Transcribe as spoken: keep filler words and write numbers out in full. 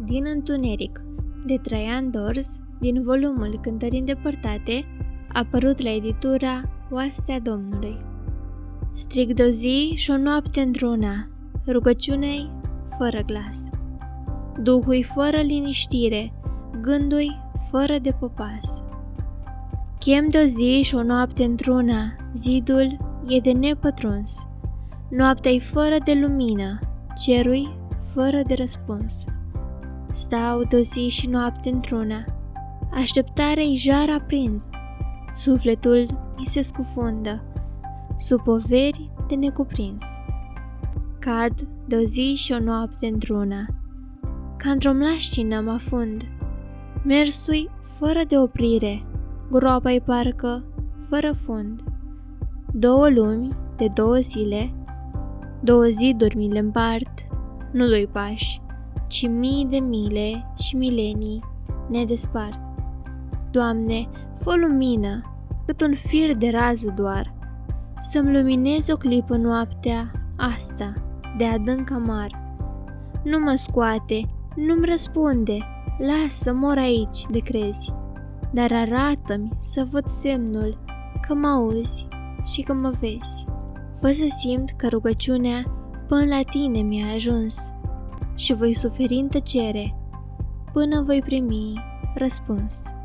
din întuneric, de Traian Dors, din volumul Cântări îndepărtate, apărut la editura Oastea Domnului. Strig de-o zi și o noapte într-una, rugăciunei fără glas. Duhul fără liniștire, gândui fără de popas. Chem de-o zi și o noapte într-una, zidul e de nepătruns. Noaptea-i fără de lumină, cerui fără de răspuns. Stau de-o zi și noapte într-una, așteptarea-i jar aprins. Sufletul mi se scufundă, sub poveri de necuprins. Cad de-o zi și o noapte într-una, ca într-o mlașcină mă afund. Mersui fără de oprire, groapa-i parcă fără fund. Două lumi de două zile, două ziduri mi le împart, nu doi pași, ci mii de mile și milenii ne despart. Doamne, fă lumină, cât un fir de rază doar, să-mi luminezi o clipă noaptea asta de adânc amar. Nu mă scoate, nu-mi răspunde, lasă, mor aici de crezi, dar arată-mi să văd semnul că mă auzi și că mă vezi. Fă să simt că rugăciunea până la tine mi-a ajuns și voi suferi în tăcere până voi primi răspuns.